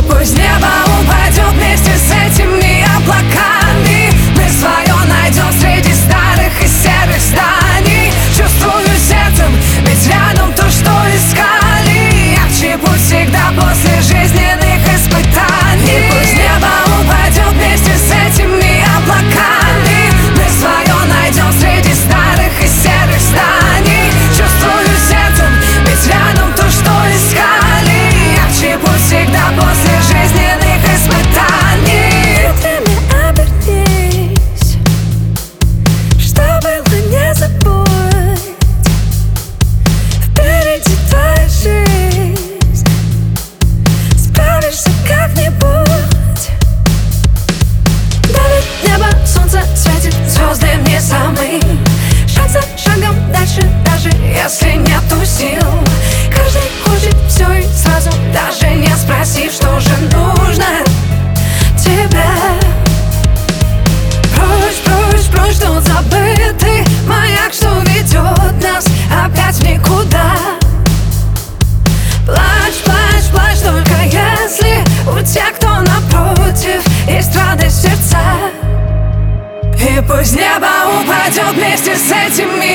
пусть небо упадет вместе с этими облаками. Мы свое найдем среди старых и серых зданий. Чувствую сердцем, ведь рядом то, что искали. Ярче путь всегда после жизненных испытаний. И пусть небо упадет вместе с этими облаками. Мы свое найдем среди старых и серых зданий. Чувствую сердцем, ведь рядом то, что искали. Ярче путь всегда после жизненных испытаний. Ветрами обернись, что было не забудь. Впереди твоя жизнь, справишься как-нибудь. Давит небо, солнце светит, звезды вниз, а мы шаг за шагом дальше, даже если нету сил. Каждый хочет все и сразу, даже не спросив, что же нужно тебе. Прочь, прочь, прочь тот забытый маяк, что ведет нас опять в никуда. Плачь, плачь, плачь, только если у тех, кто напротив, есть радость в сердца. И пусть небо упадет вместе с этими